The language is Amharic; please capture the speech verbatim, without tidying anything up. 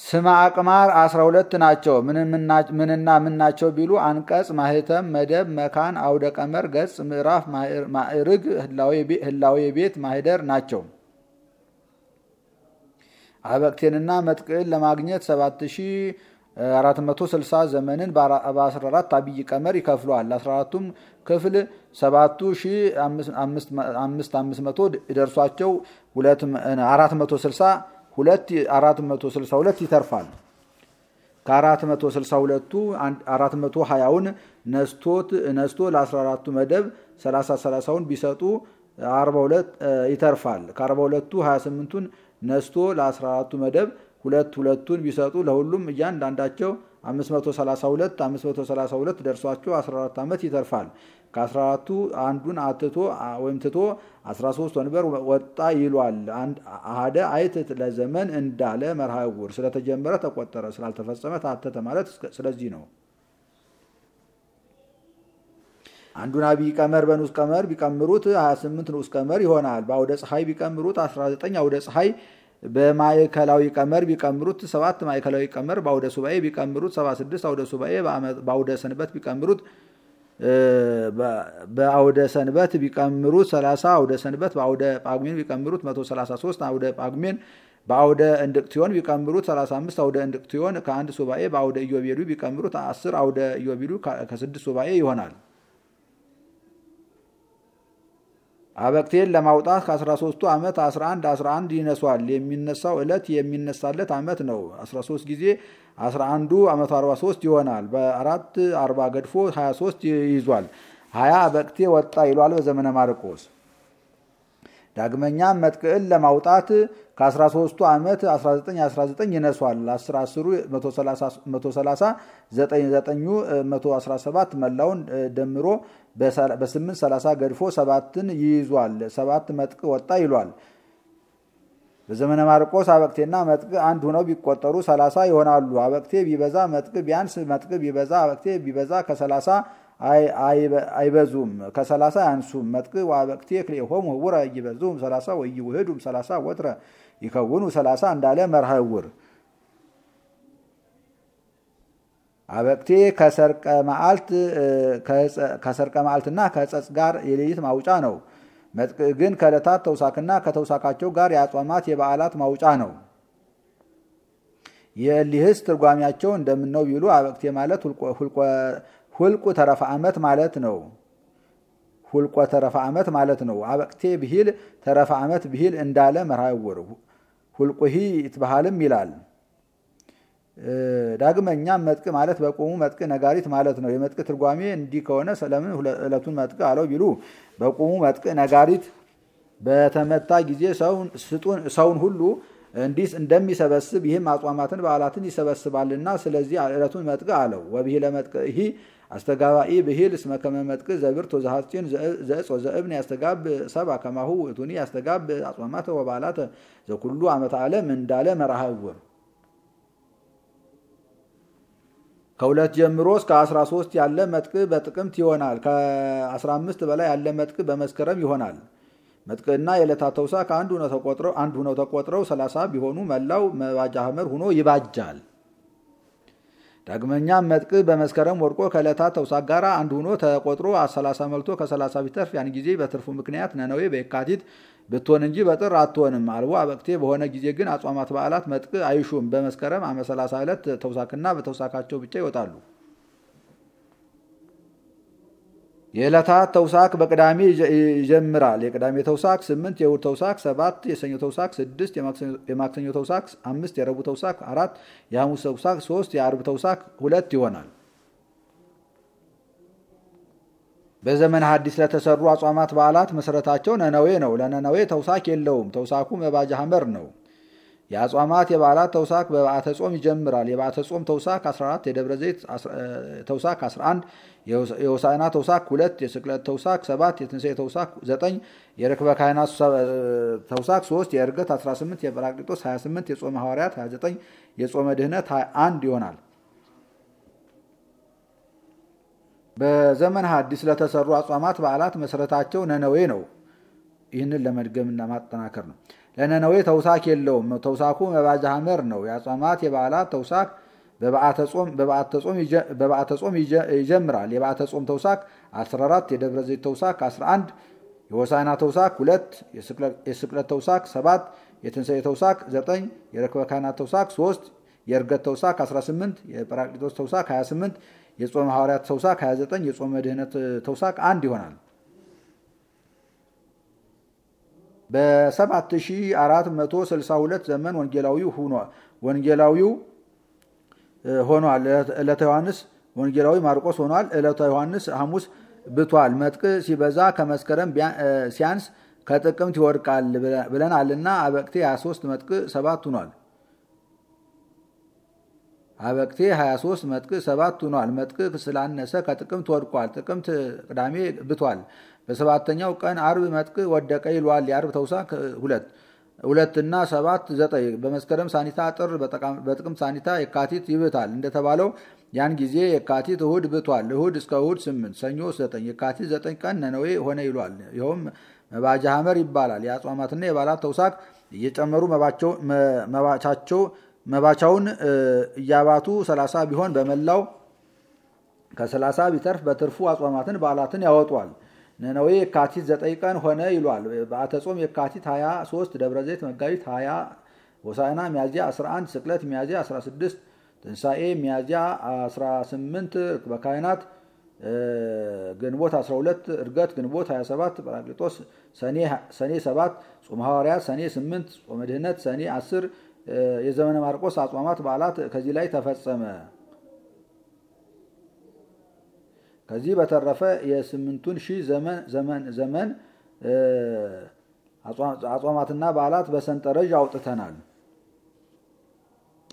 ስመ አቅማር አስራ ሁለት ናቸው። ምንና ምን ናቸው ቢሉ አንቀጽ፣ ማህተም፣ መደብ፣ መካን፣ አውደ ቀመር፣ ገጽ፣ ምዕራፍ፣ ማዕርግ፣ ህላዌ ቤት፣ ማህደር ናቸው። አበቅቴንና መጥቅዕን ለማግኘት ሰባት ሺህ አራት መቶ ስልሳ ዘመንን በአስራ አራት አብይ ቀመር ይከፍለዋል። አስራ አራቱም ክፍል ሰባቱ ሺህ አምስት አምስት መቶ ደርሷቸው አራት መቶ ስልሳ ሁለት አራት መቶ ስልሳ ሁለት ይተርፋል። ከአራት መቶ ስልሳ ሁለቱ አራት መቶ ሀያውን ነስቶት ነስቶ ለአስራ አራቱ መደብ ሰላሳ ሰላሳውን ቢሰጡ አርባ ሁለት ይተርፋል። ከአርባ ሁለቱ ሀያ ስምንቱን ነስቶ ለአስራ አራቱ መደብ ሁለት ሁለቱን ቢሰጡ ለሁሉም እያንዳንዳቸው አምስት መቶ ሰላሳ ሁለት አምስት መቶ ሰላሳ ሁለት ደርሷቸው አስራ አራት ዓመት ይተርፋል። ከአስራ አራቱ አንዱን አትቶ ወይም ትቶ አስራ ሶስት ወንበር ወጣ ይሏል። አሃደ አይት ለዘመን እንዳለ መርሃ ዕውር ስለተጀመረ ተቆጠረ፣ ስላልተፈጸመ ታተተ ማለት ስለዚህ ነው። አንዱን አብይ ቀመር በንዑስ ቀመር ቢቀምሩት ሀያ ስምንት ንዑስ ቀመር ይሆናል። በአውደ ፀሐይ ቢቀምሩት አስራ ዘጠኝ አውደ ፀሐይ፣ በማዕከላዊ ቀመር ቢቀምሩት ሰባት ማዕከላዊ ቀመር፣ በአውደ ሱባኤ ቢቀምሩት ሰባ ስድስት አውደ ሱባኤ፣ በአውደ ሰንበት ቢቀምሩት በአውደ ሰንበት ቢቀምሩት ሰላሳ አውደ ሰንበት፣ በአውደ ጳጉሜን ቢቀምሩት መቶ ሰላሳ ሶስት አውደ ጳጉሜን፣ በአውደ እንድቅትዮን ቢቀምሩት ሰላሳ አምስት አውደ እንድቅትዮን ከአንድ ሱባኤ፣ በአውደ ኢዮቤልዩ ቢቀምሩት አስር አውደ ኢዮቤልዩ ከስድስት ሱባኤ ይሆናል። አበቅቴን ለማውጣት ከአስራ ሦስቱ ዓመት አስራ አንድ አስራ አንድ ይነሷል። የሚነሳው ዕለት የሚነሳለት ዓመት ነው። አስራ ሦስት ጊዜ አስራ አንዱ መቶ አርባ ሦስት ይሆናል። በአራት አርባ ገድፎ ሀያ ሦስት ይይዟል። ሀያ አበቅቴ ወጣ ይሏል በዘመነ ማርቆስ። ዳግመኛም መጥቅዕን ለማውጣት ከአስራ ሦስቱ ዓመት አስራ ዘጠኝ አስራ ዘጠኝ ይነሷል። አስር አስሩ መቶ ሰላሳ ዘጠኝ ዘጠኙ መቶ አስራ ሰባት መላውን ደምሮ በስምንት ሰላሳ ገድፎ ሰባትን ይይዟል። ሰባት መጥቅ ወጣ ይሏል። በዘመነ ማርቆስ አበቅቴና መጥቅ አንድ ሆነው ቢቆጠሩ ሰላሳ ይሆናሉ። አበቅቴ ቢበዛ መጥቅ ቢያንስ፣ መጥቅ ቢበዛ አበቅቴ ቢበዛ ከሰላሳ አይበዙም፣ ከሰላሳ አያንሱም። መጥቅ ወአበቅቴ ክልኤሆሙ ህውረ ይበዙም ሰላሳ ወይውህዱም ሰላሳ ወትረ ይከውኑ ሰላሳ እንዳለ መርሃ ዕውር። አበቅቴ ከሰርቀ መዓልት ከሰርቀ መዓልትና ከጸጽ ጋር የሌሊት ማውጫ ነው። መጥቅ ግን ከዕለታት ተውሳክና ከተውሳካቸው ጋር የአጽዋማት የበዓላት ማውጫ ነው። የእሊህስ ትርጓሚያቸው እንደምነው ቢሉ አበቅቴ ማለት ሁልቁ ተረፈ ዓመት ማለት ነው። ሁልቆ ተረፈ ዓመት ማለት ነው። አበቅቴ ብሂል ተረፈ ዓመት ብሂል እንዳለ መርሃ ዕውር። ሁልቁሂ ይትበሃልም ይላል። ዳግመኛም መጥቅ ማለት በቆሙ መጥቅ ነጋሪት ማለት ነው። የመጥቅ ትርጓሜ እንዲህ ከሆነ ስለምን ዕለቱን መጥቅ አለው ቢሉ በቆሙ መጥቅ ነጋሪት በተመታ ጊዜ ሰውን ሁሉ እንዲህ እንደሚሰበስብ ይህም አጽዋማትን በዓላትን ይሰበስባልና ስለዚህ ዕለቱን መጥቅ አለው። ወብሂለ መጥቅሂ አስተጋባኢ ብሂል እስመ ከመ መጥቅ ዘብርት ወዘሐፂን ዘእጽ ወዘእብን ያስተጋብ ሰብአ ከማሁ ውእቱኒ ያስተጋብ አጽዋማተ ወበዓላተ ዘኩሉ ዓመተ ዓለም እንዳለ መርሃ ዕውር። ከሁለት ጀምሮ እስከ አስራ ሦስት ያለ መጥቅ በጥቅምት ይሆናል። ከአስራ አምስት በላይ ያለ መጥቅ በመስከረም ይሆናል። መጥቅና የዕለታት ተውሳክ አንድ ሆነው ተቆጥረው ሰላሳ ቢሆኑ መላው መባጃ ሐመር ሆኖ ይባጃል። ዳግመኛም መጥቅ በመስከረም ወድቆ ከዕለታት ተውሳክ ጋር አንድ ሆኖ ተቆጥሮ ሰላሳ መልቶ ከሰላሳ ቢተርፍ ያን ጊዜ በትርፉ ምክንያት ነነዌ በየካቲት ብትሆን እንጂ በጥር አትሆንም። አልቦ አበቅቴ በሆነ ጊዜ ግን አጽዋማት በዓላት መጥቅ አይሹም። በመስከረም ዓመ ሰላሳ ዕለት ተውሳክና በተውሳካቸው ብቻ ይወጣሉ። የዕለታት ተውሳክ በቅዳሜ ይጀምራል። የቅዳሜ ተውሳክ ስምንት፣ የእሑድ ተውሳክ ሰባት፣ የሰኞ ተውሳክ ስድስት፣ የማክሰኞ ተውሳክ አምስት፣ የረቡዕ ተውሳክ አራት፣ የሐሙስ ተውሳክ ሶስት፣ የዓርብ ተውሳክ ሁለት ይሆናል። በዘመነ ሐዲስ ለተሰሩ አጽዋማት በዓላት መሰረታቸው ነነዌ ነው። ለነነዌ ተውሳክ የለውም። ተውሳኩ መባጃ ሐመር ነው። የአጽዋማት የበዓላት ተውሳክ በበዓተ ጾም ይጀምራል። የበዓተ ጾም ተውሳክ አስራ አራት፣ የደብረ ዘይት ተውሳክ አስራ አንድ፣ የሆሳዕና ተውሳክ ሁለት፣ የስቅለት ተውሳክ ሰባት፣ የትንሣኤ ተውሳክ ዘጠኝ፣ የርክበ ካህናት ተውሳክ ሶስት፣ የዕርገት አስራ ስምንት፣ የጰራቅሊጦስ ሀያ ስምንት፣ የጾመ ሐዋርያት ሀያ ዘጠኝ፣ የጾመ ድህነት ሀያ አንድ ይሆናል። በዘመነ ሐዲስ ለተሰሩ አጽዋማት በዓላት መሰረታቸው ነነዌ ነው። ይህንን ለመድገምና ማጠናከር ነው። ለነነዌ ተውሳክ የለውም። ተውሳኩ መባጃ ሐመር ነው። የአጽዋማት የበዓላት ተውሳክ በበዓተ ጾም ይጀምራል። የበዓተ ጾም ተውሳክ አስራ አራት፣ የደብረ ዘይት ተውሳክ አስራ አንድ፣ የሆሳዕና ተውሳክ ሁለት፣ የስቅለት ተውሳክ ሰባት፣ የትንሣኤ ተውሳክ ዘጠኝ፣ የረክበ ካህናት ተውሳክ ሶስት፣ የእርገት ተውሳክ አስራ ስምንት፣ የጰራቅሊጦስ ተውሳክ ሀያ ስምንት፣ የጾመ ሐዋርያት ተውሳክ ሀያ ዘጠኝ፣ የጾመ ድኅነት ተውሳክ አንድ ይሆናል። በሰባት ሺህ አራት መቶ ስልሳ ሁለት ዘመን ወንጌላዊው ወንጌላዊው ሆኗል። ዕለተ ዮሐንስ ወንጌላዊ ማርቆስ ሆኗል። ዕለተ ዮሐንስ ሐሙስ ብቷል። መጥቅ ሲበዛ ከመስከረም ሲያንስ ከጥቅምት ይወድቃል ብለናልና አበቅቴ ሀያ ሶስት መጥቅ ሰባት ሆኗል። አበቅቴ ሀያ ሶስት መጥቅ ሰባት ሆኗል። መጥቅ ስላነሰ ከጥቅምት ወድቋል። ጥቅምት ቅዳሜ ብቷል። በሰባተኛው ቀን አርብ መጥቅ ወደቀ ይሏል። የአርብ ተውሳክ ሁለት ሁለትና ሰባት ዘጠኝ። በመስከረም ሳኒታ ጥር፣ በጥቅምት ሳኒታ የካቲት ይብታል እንደተባለው ያን ጊዜ የካቲት እሁድ ብቷል። እሁድ እስከ እሁድ ስምንት፣ ሰኞ ዘጠኝ። የካቲት ዘጠኝ ቀን ነነዌ ሆነ ይሏል። ይኸውም መባጃ ሐመር ይባላል። የአጽዋማትና የበዓላት ተውሳክ እየጨመሩ መባቻቸው መባቻውን እያባቱ ሰላሳ ቢሆን በመላው ከሰላሳ ቢተርፍ በትርፉ አጽዋማትን በዓላትን ያወጧል። ነነዌ የካቲት ዘጠኝ ቀን ሆነ ይሏል። በዓተ ጾም የካቲት ሀያ ሶስት፣ ደብረ ዘይት መጋቢት ሀያ፣ ሆሳዕና ሚያዝያ አስራ አንድ፣ ስቅለት ሚያዝያ አስራ ስድስት፣ ትንሣኤ ሚያዝያ አስራ ስምንት፣ ርክበ ካህናት ግንቦት አስራ ሁለት፣ እርገት ግንቦት ሀያ ሰባት፣ ጰራቅሊጦስ ሰኔ ሰባት፣ ጾመ ሐዋርያት ሰኔ ስምንት፣ ጾመ ድኅነት ሰኔ አስር። የዘመነ ማርቆስ አጽዋማት በዓላት ከዚህ ላይ ተፈጸመ። ከዚህ በተረፈ የስምንቱን ሺህ ዘመን ዘመን አጽዋማትና በዓላት በሰንጠረዥ አውጥተናል።